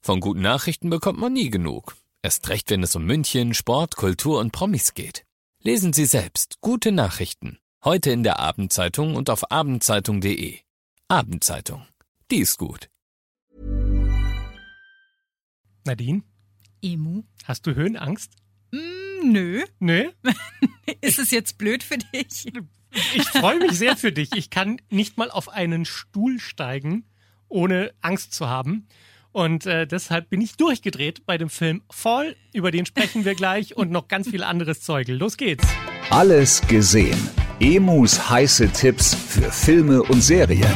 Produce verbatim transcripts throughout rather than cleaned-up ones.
Von guten Nachrichten bekommt man nie genug. Erst recht, wenn es um München, Sport, Kultur und Promis geht. Lesen Sie selbst gute Nachrichten. Heute in der Abendzeitung und auf abendzeitung punkt de. Abendzeitung. Die ist gut. Nadine? Emu? Hast du Höhenangst? Mm, nö. Nö? Ist es jetzt blöd für dich? Ich freue mich sehr für dich. Ich kann nicht mal auf einen Stuhl steigen, ohne Angst zu haben. Und äh, deshalb bin ich durchgedreht bei dem Film Fall. Über den sprechen wir gleich und noch ganz viel anderes Zeug. Los geht's. Alles gesehen. Emus heiße Tipps für Filme und Serien.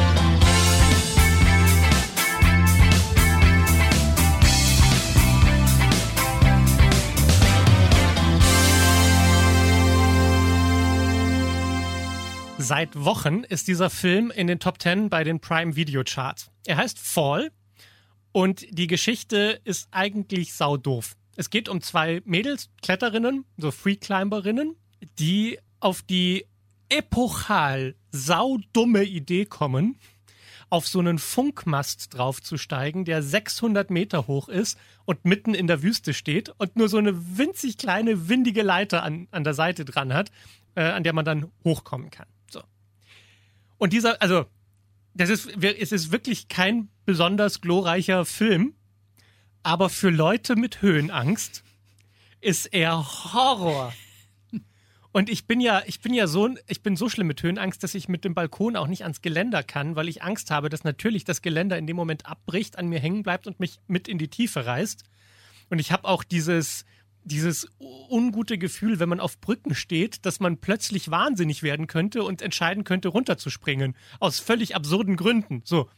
Seit Wochen ist dieser Film in den Top Ten bei den Prime Video Charts. Er heißt Fall und die Geschichte ist eigentlich saudoof. Es geht um zwei Mädels, Kletterinnen, so Freeclimberinnen, die auf die epochal saudumme Idee kommen, auf so einen Funkmast draufzusteigen, der sechshundert Meter hoch ist und mitten in der Wüste steht und nur so eine winzig kleine, windige Leiter an, an der Seite dran hat, äh, an der man dann hochkommen kann. So. Und dieser, also, das ist, es ist wirklich kein besonders glorreicher Film, aber für Leute mit Höhenangst ist er Horror. Und ich bin ja, ich bin ja so, ich bin so schlimm mit Höhenangst, dass ich mit dem Balkon auch nicht ans Geländer kann, weil ich Angst habe, dass natürlich das Geländer in dem Moment abbricht, an mir hängen bleibt und mich mit in die Tiefe reißt. Und ich habe auch dieses, dieses ungute Gefühl, wenn man auf Brücken steht, dass man plötzlich wahnsinnig werden könnte und entscheiden könnte, runterzuspringen. Aus völlig absurden Gründen. So.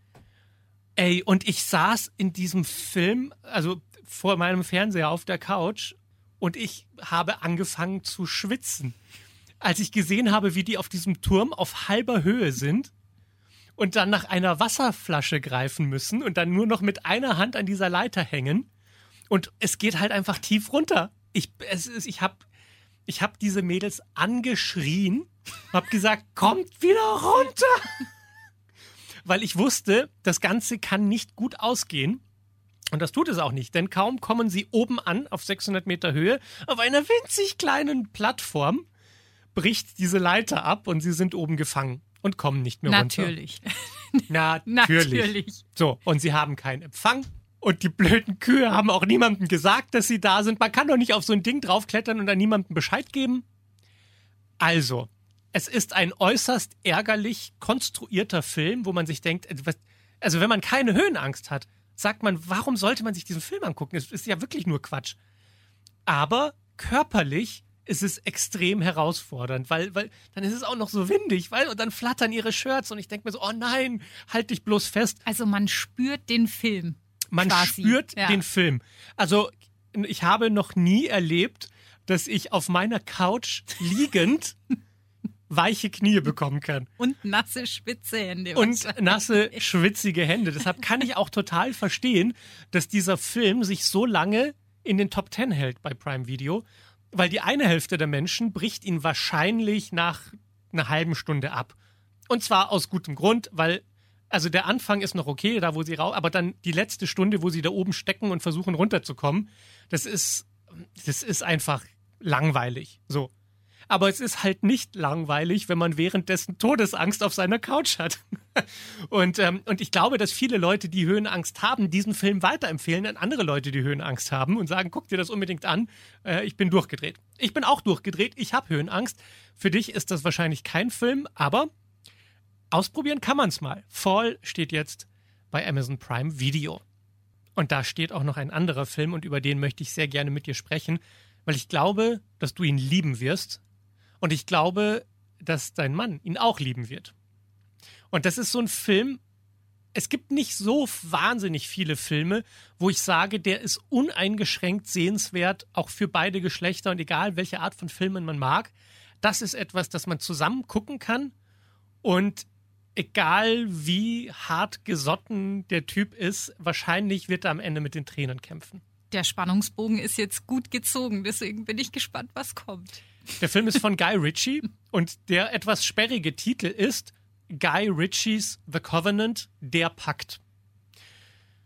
Ey, und ich saß in diesem Film, also vor meinem Fernseher auf der Couch, und ich habe angefangen zu schwitzen, als ich gesehen habe, wie die auf diesem Turm auf halber Höhe sind und dann nach einer Wasserflasche greifen müssen und dann nur noch mit einer Hand an dieser Leiter hängen. Und es geht halt einfach tief runter. Ich, es ist, ich habe ich hab diese Mädels angeschrien, habe gesagt, kommt wieder runter. Weil ich wusste, das Ganze kann nicht gut ausgehen. Und das tut es auch nicht, denn kaum kommen sie oben an, auf sechshundert Meter Höhe, auf einer winzig kleinen Plattform, bricht diese Leiter ab und sie sind oben gefangen und kommen nicht mehr Natürlich. runter. Natürlich. Natürlich. So, und sie haben keinen Empfang. Und die blöden Kühe haben auch niemandem gesagt, dass sie da sind. Man kann doch nicht auf so ein Ding draufklettern und dann niemandem Bescheid geben. Also, es ist ein äußerst ärgerlich konstruierter Film, wo man sich denkt, also wenn man keine Höhenangst hat, sagt man, warum sollte man sich diesen Film angucken? Es ist ja wirklich nur Quatsch. Aber körperlich ist es extrem herausfordernd, weil, weil dann ist es auch noch so windig, weil und dann flattern ihre Shirts und ich denke mir so, oh nein, halt dich bloß fest. Also man spürt den Film. Man quasi. spürt ja. den Film. Also ich habe noch nie erlebt, dass ich auf meiner Couch liegend weiche Knie bekommen kann. Und nasse, spitze Hände. Und nasse, schwitzige Hände. Deshalb kann ich auch total verstehen, dass dieser Film sich so lange in den Top Ten hält bei Prime Video, weil die eine Hälfte der Menschen bricht ihn wahrscheinlich nach einer halben Stunde ab. Und zwar aus gutem Grund, weil also der Anfang ist noch okay, da wo sie raus, aber dann die letzte Stunde, wo sie da oben stecken und versuchen runterzukommen, das ist, das ist einfach langweilig. So. Aber es ist halt nicht langweilig, wenn man währenddessen Todesangst auf seiner Couch hat. Und, ähm, und ich glaube, dass viele Leute, die Höhenangst haben, diesen Film weiterempfehlen an andere Leute, die Höhenangst haben und sagen, guck dir das unbedingt an, äh, ich bin durchgedreht. Ich bin auch durchgedreht, ich habe Höhenangst. Für dich ist das wahrscheinlich kein Film, aber ausprobieren kann man es mal. Fall steht jetzt bei Amazon Prime Video. Und da steht auch noch ein anderer Film und über den möchte ich sehr gerne mit dir sprechen, weil ich glaube, dass du ihn lieben wirst. Und ich glaube, dass dein Mann ihn auch lieben wird. Und das ist so ein Film, es gibt nicht so wahnsinnig viele Filme, wo ich sage, der ist uneingeschränkt sehenswert, auch für beide Geschlechter und egal, welche Art von Filmen man mag. Das ist etwas, das man zusammen gucken kann und egal wie hart gesotten der Typ ist, wahrscheinlich wird er am Ende mit den Tränen kämpfen. Der Spannungsbogen ist jetzt gut gezogen, deswegen bin ich gespannt, was kommt. Der Film ist von Guy Ritchie und der etwas sperrige Titel ist Guy Ritchies The Covenant, der Pakt.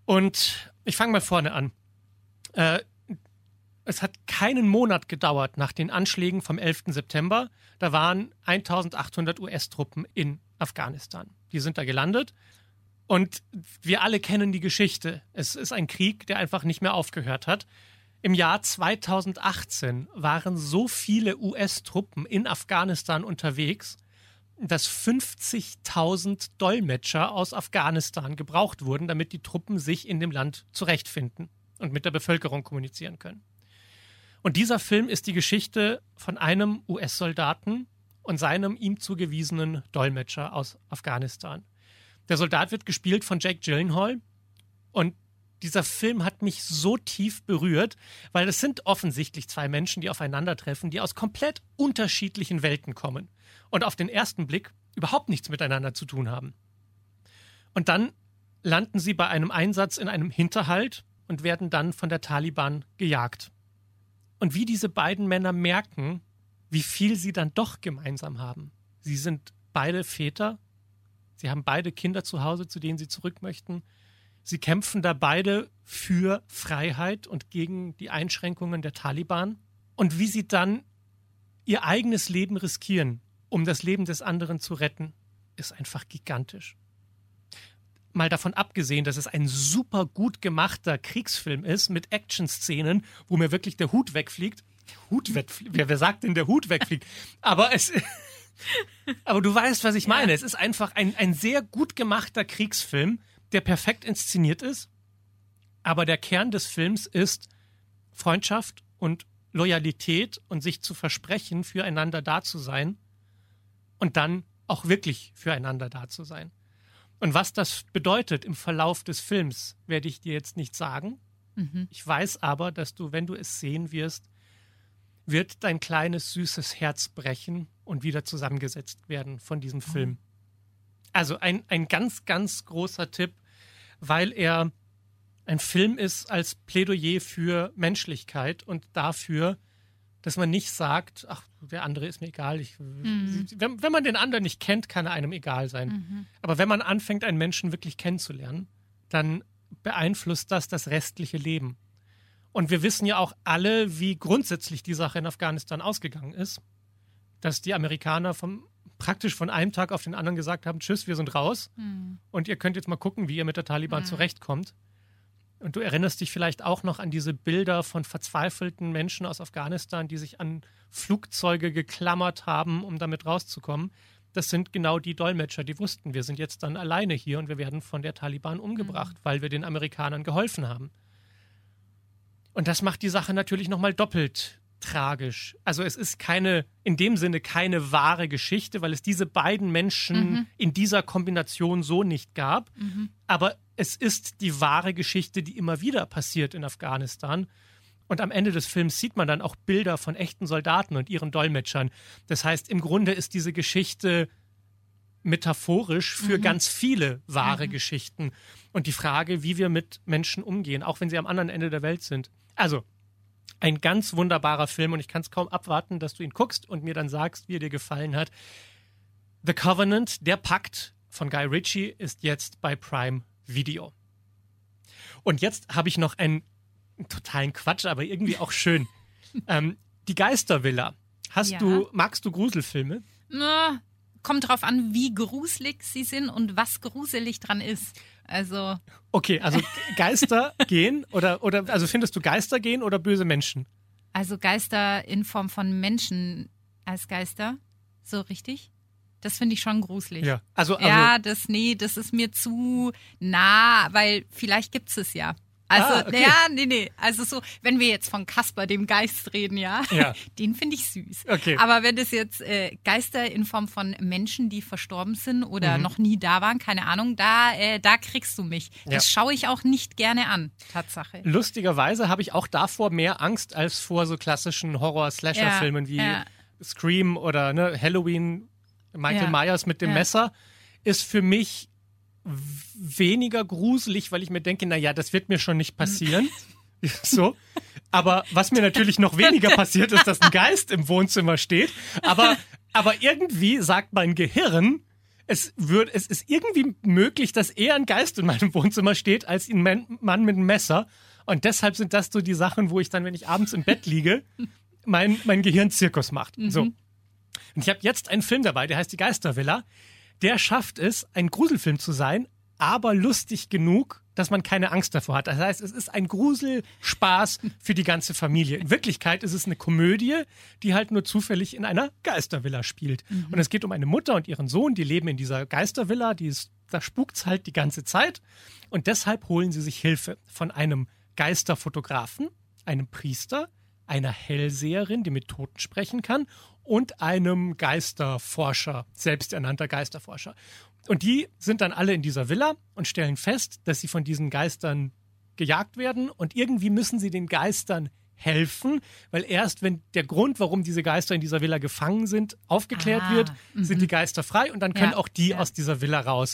Und ich fange mal vorne an. Äh, es hat keinen Monat gedauert nach den Anschlägen vom elften September. Da waren eintausendachthundert U S-Truppen in Afghanistan. Die sind da gelandet. Und wir alle kennen die Geschichte. Es ist ein Krieg, der einfach nicht mehr aufgehört hat. Im Jahr zweitausendachtzehn waren so viele U S-Truppen in Afghanistan unterwegs, dass fünfzigtausend Dolmetscher aus Afghanistan gebraucht wurden, damit die Truppen sich in dem Land zurechtfinden und mit der Bevölkerung kommunizieren können. Und dieser Film ist die Geschichte von einem U S-Soldaten und seinem ihm zugewiesenen Dolmetscher aus Afghanistan. Der Soldat wird gespielt von Jake Gyllenhaal und dieser Film hat mich so tief berührt, weil es sind offensichtlich zwei Menschen, die aufeinandertreffen, die aus komplett unterschiedlichen Welten kommen und auf den ersten Blick überhaupt nichts miteinander zu tun haben. Und dann landen sie bei einem Einsatz in einem Hinterhalt und werden dann von der Taliban gejagt. Und wie diese beiden Männer merken, wie viel sie dann doch gemeinsam haben. Sie sind beide Väter, sie haben beide Kinder zu Hause, zu denen sie zurück möchten. Sie kämpfen da beide für Freiheit und gegen die Einschränkungen der Taliban. Und wie sie dann ihr eigenes Leben riskieren, um das Leben des anderen zu retten, ist einfach gigantisch. Mal davon abgesehen, dass es ein super gut gemachter Kriegsfilm ist mit Action-Szenen, wo mir wirklich der Hut wegfliegt. Hut wegfliegt? Wer, wer sagt denn, der Hut wegfliegt? Aber es... Aber du weißt, was ich meine. Ja. Es ist einfach ein, ein sehr gut gemachter Kriegsfilm, der perfekt inszeniert ist. Aber der Kern des Films ist Freundschaft und Loyalität und sich zu versprechen, füreinander da zu sein und dann auch wirklich füreinander da zu sein. Und was das bedeutet im Verlauf des Films, werde ich dir jetzt nicht sagen. Mhm. Ich weiß aber, dass du, wenn du es sehen wirst, wird dein kleines, süßes Herz brechen und wieder zusammengesetzt werden von diesem Film. Also ein, ein ganz, ganz großer Tipp, weil er ein Film ist als Plädoyer für Menschlichkeit und dafür, dass man nicht sagt, ach, der andere ist mir egal. Ich, mhm. wenn, wenn man den anderen nicht kennt, kann er einem egal sein. Mhm. Aber wenn man anfängt, einen Menschen wirklich kennenzulernen, dann beeinflusst das das restliche Leben. Und wir wissen ja auch alle, wie grundsätzlich die Sache in Afghanistan ausgegangen ist. Dass die Amerikaner vom, praktisch von einem Tag auf den anderen gesagt haben, tschüss, wir sind raus. Mhm. Und ihr könnt jetzt mal gucken, wie ihr mit der Taliban mhm. zurechtkommt. Und du erinnerst dich vielleicht auch noch an diese Bilder von verzweifelten Menschen aus Afghanistan, die sich an Flugzeuge geklammert haben, um damit rauszukommen. Das sind genau die Dolmetscher, die wussten, wir sind jetzt dann alleine hier und wir werden von der Taliban umgebracht, mhm. weil wir den Amerikanern geholfen haben. Und das macht die Sache natürlich nochmal doppelt tragisch. Also es ist keine, in dem Sinne keine wahre Geschichte, weil es diese beiden Menschen mhm. in dieser Kombination so nicht gab. Mhm. Aber es ist die wahre Geschichte, die immer wieder passiert in Afghanistan. Und am Ende des Films sieht man dann auch Bilder von echten Soldaten und ihren Dolmetschern. Das heißt, im Grunde ist diese Geschichte metaphorisch für mhm. ganz viele wahre mhm. Geschichten. Und die Frage, wie wir mit Menschen umgehen, auch wenn sie am anderen Ende der Welt sind. Also, ein ganz wunderbarer Film und ich kann es kaum abwarten, dass du ihn guckst und mir dann sagst, wie er dir gefallen hat. The Covenant, der Pakt von Guy Ritchie, ist jetzt bei Prime Video. Und jetzt habe ich noch einen, einen totalen Quatsch, aber irgendwie auch schön. ähm, die Geistervilla. Hast ja. du, magst du Gruselfilme? Na, kommt drauf an, wie gruselig sie sind und was gruselig dran ist. Also. Okay, also Geister gehen oder, oder also findest du Geister gehen oder böse Menschen? Also Geister in Form von Menschen als Geister, so richtig? Das finde ich schon gruselig. Ja, also, also ja, das, nee, das ist mir zu nah, weil vielleicht gibt es es ja. Also, ah, okay. ja, nee, nee. Also so, wenn wir jetzt von Kasper, dem Geist, reden, ja, ja. den finde ich süß. Okay. Aber wenn das jetzt äh, Geister in Form von Menschen, die verstorben sind oder mhm. noch nie da waren, keine Ahnung, da, äh, da kriegst du mich. Das ja. schaue ich auch nicht gerne an, Tatsache. Lustigerweise habe ich auch davor mehr Angst als vor so klassischen Horror-Slasher-Filmen ja. wie ja. Scream oder ne, Halloween, Michael ja. Myers mit dem ja. Messer, ist für mich weniger gruselig, weil ich mir denke, naja, das wird mir schon nicht passieren. So. Aber was mir natürlich noch weniger passiert, ist, dass ein Geist im Wohnzimmer steht. Aber, aber irgendwie sagt mein Gehirn, es, wird, es ist irgendwie möglich, dass eher ein Geist in meinem Wohnzimmer steht, als ein Mann mit einem Messer. Und deshalb sind das so die Sachen, wo ich dann, wenn ich abends im Bett liege, mein, mein Gehirn Zirkus macht. Mhm. So. Und ich habe jetzt einen Film dabei, der heißt Die Geistervilla. Der schafft es, ein Gruselfilm zu sein, aber lustig genug, dass man keine Angst davor hat. Das heißt, es ist ein Gruselspaß für die ganze Familie. In Wirklichkeit ist es eine Komödie, die halt nur zufällig in einer Geistervilla spielt. Mhm. Und es geht um eine Mutter und ihren Sohn, die leben in dieser Geistervilla, die ist, da spukt's halt die ganze Zeit. Und deshalb holen sie sich Hilfe von einem Geisterfotografen, einem Priester, einer Hellseherin, die mit Toten sprechen kann, und einem Geisterforscher, selbsternannter Geisterforscher. Und die sind dann alle in dieser Villa und stellen fest, dass sie von diesen Geistern gejagt werden. Und irgendwie müssen sie den Geistern helfen, weil erst wenn der Grund, warum diese Geister in dieser Villa gefangen sind, aufgeklärt ah, wird, m-hmm. sind die Geister frei und dann können ja, auch die ja. aus dieser Villa raus.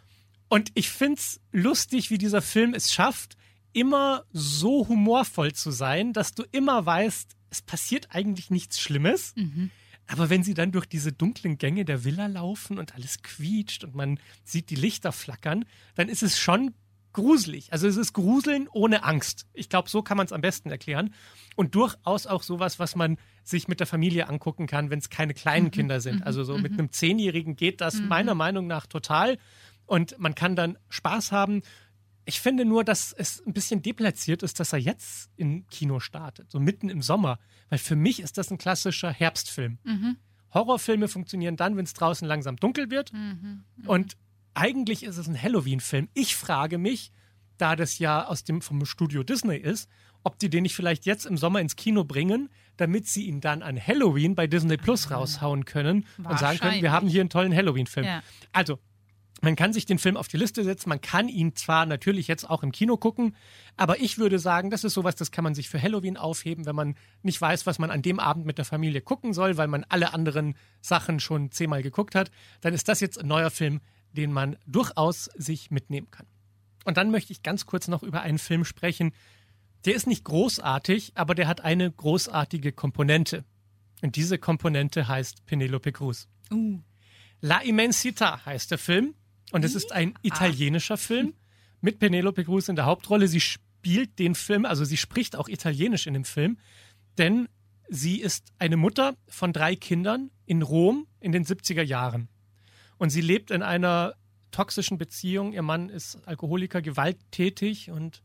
Und ich find's lustig, wie dieser Film es schafft, immer so humorvoll zu sein, dass du immer weißt, es passiert eigentlich nichts Schlimmes. Mhm. Aber wenn sie dann durch diese dunklen Gänge der Villa laufen und alles quietscht und man sieht die Lichter flackern, dann ist es schon gruselig. Also es ist Gruseln ohne Angst. Ich glaube, so kann man es am besten erklären. Und durchaus auch sowas, was man sich mit der Familie angucken kann, wenn es keine kleinen mhm. Kinder sind. Also so mhm. mit einem Zehnjährigen geht das mhm. meiner Meinung nach total. Und man kann dann Spaß haben. Ich finde nur, dass es ein bisschen deplatziert ist, dass er jetzt im Kino startet, so mitten im Sommer. Weil für mich ist das ein klassischer Herbstfilm. Mhm. Horrorfilme funktionieren dann, wenn es draußen langsam dunkel wird. Mhm. Mhm. Und eigentlich ist es ein Halloween-Film. Ich frage mich, da das ja aus dem, vom Studio Disney ist, ob die den nicht vielleicht jetzt im Sommer ins Kino bringen, damit sie ihn dann an Halloween bei Disney Plus raushauen können und sagen können, wir haben hier einen tollen Halloween-Film. Ja. Also, man kann sich den Film auf die Liste setzen, man kann ihn zwar natürlich jetzt auch im Kino gucken, aber ich würde sagen, das ist sowas, das kann man sich für Halloween aufheben, wenn man nicht weiß, was man an dem Abend mit der Familie gucken soll, weil man alle anderen Sachen schon zehnmal geguckt hat, dann ist das jetzt ein neuer Film, den man durchaus sich mitnehmen kann. Und dann möchte ich ganz kurz noch über einen Film sprechen, der ist nicht großartig, aber der hat eine großartige Komponente. Und diese Komponente heißt Penélope Cruz. Uh. La Immensità heißt der Film. Und es ist ein italienischer Film mit Penélope Cruz in der Hauptrolle. Sie spielt den Film, also sie spricht auch Italienisch in dem Film, denn sie ist eine Mutter von drei Kindern in Rom in den siebziger Jahren. Und sie lebt in einer toxischen Beziehung. Ihr Mann ist Alkoholiker, gewalttätig. Und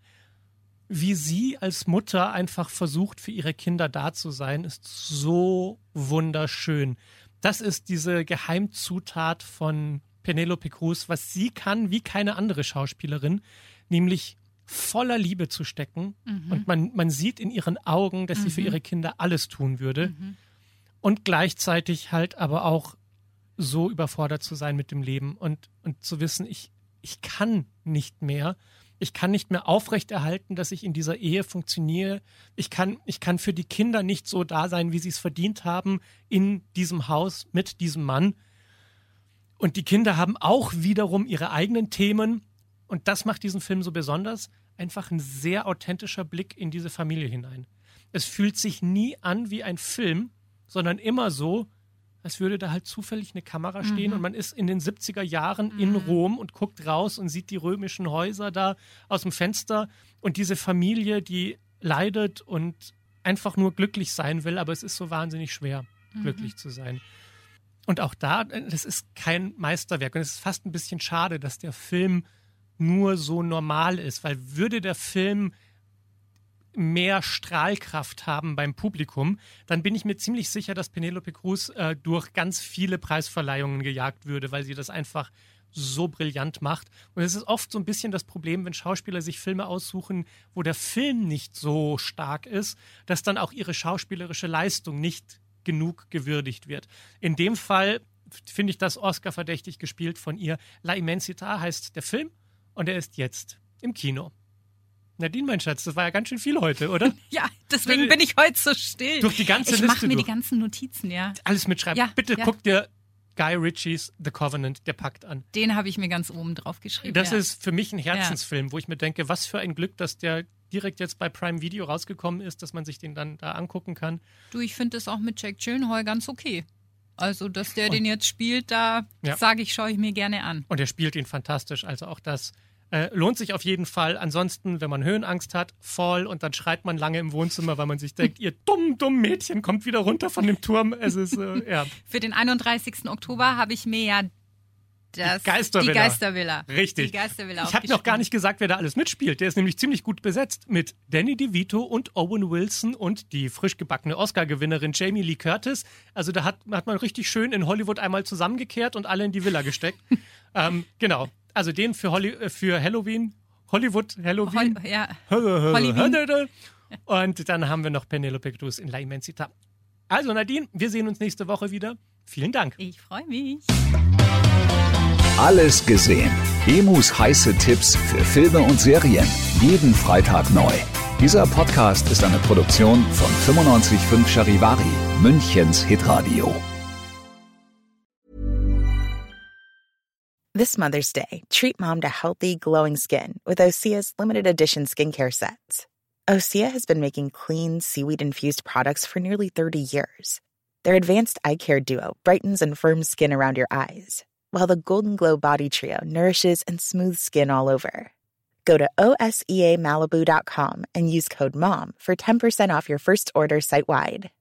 wie sie als Mutter einfach versucht, für ihre Kinder da zu sein, ist so wunderschön. Das ist diese Geheimzutat von Penélope Cruz, was sie kann wie keine andere Schauspielerin, nämlich voller Liebe zu stecken. Mhm. Und man, man sieht in ihren Augen, dass mhm. sie für ihre Kinder alles tun würde. Mhm. Und gleichzeitig halt aber auch so überfordert zu sein mit dem Leben und, und zu wissen, ich, ich kann nicht mehr. Ich kann nicht mehr aufrechterhalten, dass ich in dieser Ehe funktioniere. Ich kann, ich kann für die Kinder nicht so da sein, wie sie es verdient haben, in diesem Haus mit diesem Mann. Und die Kinder haben auch wiederum ihre eigenen Themen. Und das macht diesen Film so besonders. Einfach ein sehr authentischer Blick in diese Familie hinein. Es fühlt sich nie an wie ein Film, sondern immer so, als würde da halt zufällig eine Kamera stehen mhm. und man ist in den siebziger Jahren mhm. in Rom und guckt raus und sieht die römischen Häuser da aus dem Fenster und diese Familie, die leidet und einfach nur glücklich sein will, aber es ist so wahnsinnig schwer, mhm. glücklich zu sein. Und auch da, das ist kein Meisterwerk und es ist fast ein bisschen schade, dass der Film nur so normal ist, weil würde der Film mehr Strahlkraft haben beim Publikum, dann bin ich mir ziemlich sicher, dass Penélope Cruz äh, durch ganz viele Preisverleihungen gejagt würde, weil sie das einfach so brillant macht. Und es ist oft so ein bisschen das Problem, wenn Schauspieler sich Filme aussuchen, wo der Film nicht so stark ist, dass dann auch ihre schauspielerische Leistung nicht genug gewürdigt wird. In dem Fall finde ich das Oscar-verdächtig gespielt von ihr. La Immensità heißt der Film und er ist jetzt im Kino. Nadine, mein Schatz, das war ja ganz schön viel heute, oder? Ja, deswegen bin ich heute so still. Durch die ganze ich Liste mache mir durch. die ganzen Notizen, ja. Alles mitschreiben. Ja, Bitte ja. guck dir Guy Ritchies The Covenant, der Pakt an. Den habe ich mir ganz oben drauf geschrieben. Das ja. ist für mich ein Herzensfilm, ja. wo ich mir denke, was für ein Glück, dass der direkt jetzt bei Prime Video rausgekommen ist, dass man sich den dann da angucken kann. Du, ich finde das auch mit Jack Gyllenhaal ganz okay. Also, dass der und, den jetzt spielt, da ja. sage ich, schaue ich mir gerne an. Und er spielt ihn fantastisch. Also auch das äh, lohnt sich auf jeden Fall. Ansonsten, wenn man Höhenangst hat, Fall und dann schreit man lange im Wohnzimmer, weil man sich denkt, ihr dumm, dumm Mädchen kommt wieder runter von dem Turm. Es ist, äh, ja. Für den einunddreißigsten Oktober habe ich mir ja Das, die Geistervilla. Die Geistervilla. Richtig. Die Geistervilla ich habe noch gar nicht gesagt, wer da alles mitspielt. Der ist nämlich ziemlich gut besetzt mit Danny DeVito und Owen Wilson und die frisch gebackene Oscar-Gewinnerin Jamie Lee Curtis. Also da hat, hat man richtig schön in Hollywood einmal zusammengekehrt und alle in die Villa gesteckt. ähm, genau. Also den für, Holly, für Halloween, Hollywood Halloween. Hol, ja. Halloween. Und dann haben wir noch Penelope Cruz in La Immensità. Also Nadine, wir sehen uns nächste Woche wieder. Vielen Dank. Ich freue mich. Alles gesehen. Emus heiße Tipps für Filme und Serien. Jeden Freitag neu. Dieser Podcast ist eine Produktion von fünfundneunzig Komma fünf Charivari, Münchens Hitradio. This Mother's Day, treat mom to healthy, glowing skin with Osea's limited edition skincare sets. Osea has been making clean, seaweed-infused products for nearly thirty years. Their advanced eye care duo brightens and firms skin around your eyes, while the Golden Glow Body Trio nourishes and smooths skin all over. Go to O S E A Malibu dot com and use code MOM for ten percent off your first order site-wide.